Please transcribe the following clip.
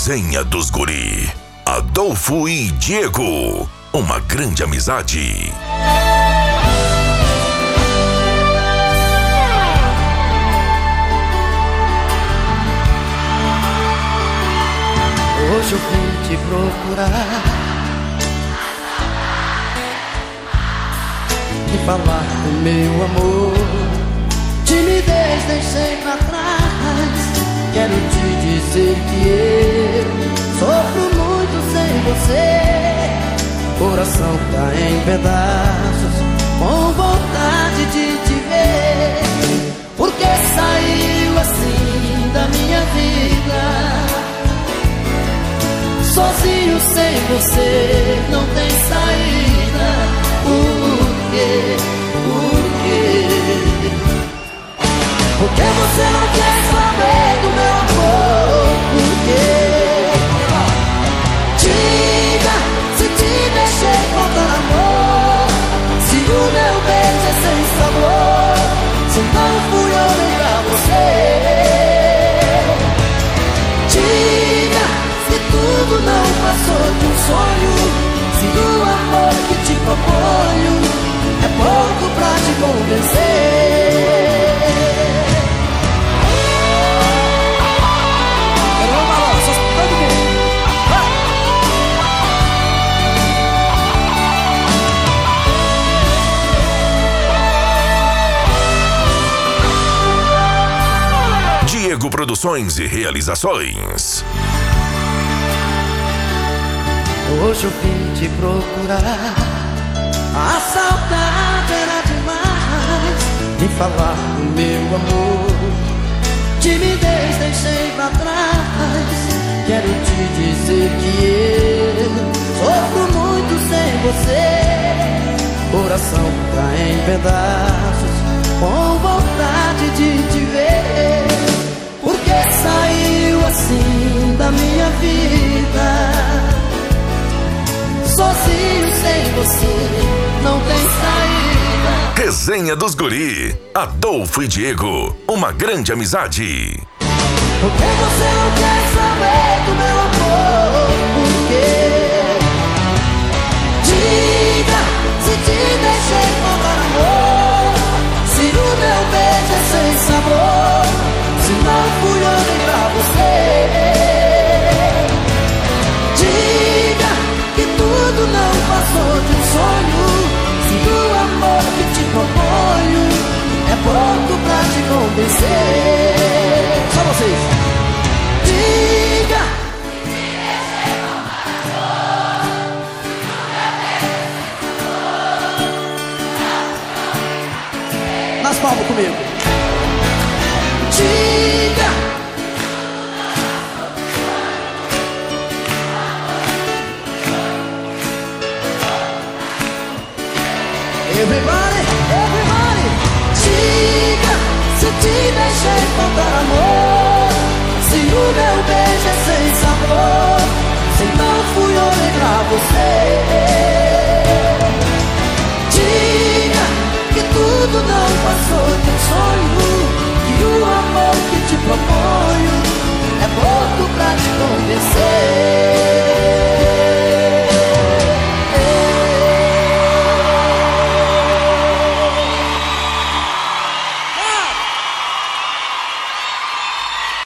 Resenha dos Guri. Adolfo e Diego. Uma grande amizade. Hoje eu vim te procurar e falar do meu amor. Timidez deixei pra trás. Quero te dizer que eu sofro muito sem você. Coração tá em pedaços, com vontade de te ver. Porque saiu assim da minha vida. Sozinho sem você não tem saída. Por quê? Por quê? Por que você não quer saber do meu amor? Por quê? Diga se te deixei faltar amor, se o meu beijo é sem sabor, se não fui eu nem pra você. Diga se tudo não passou de um sonho, se o amor que te proponho é pouco pra te convencer. Diego Produções e Realizações. Hoje eu vim te procurar. A saudade era demais. Vim falar do meu amor. Timidez deixei pra trás. Quero te dizer que eu sofro muito sem você. Coração tá em pedaços, com vontade de te ver. Porque saiu assim da minha vida. Sozinho sem você não tem saída. Resenha dos Guri. Adolfo e Diego. Uma grande amizade. Por que você não quer saber do meu amor? Por quê? Diga se te deixei faltar amor, se o meu beijo é sem sabor, se não fui eu nem pra você. Diga que tudo não passou de um sonho, se o amor que te proponho é pouco pra te convencer. Só vocês. Diga nas palmas comigo. Diga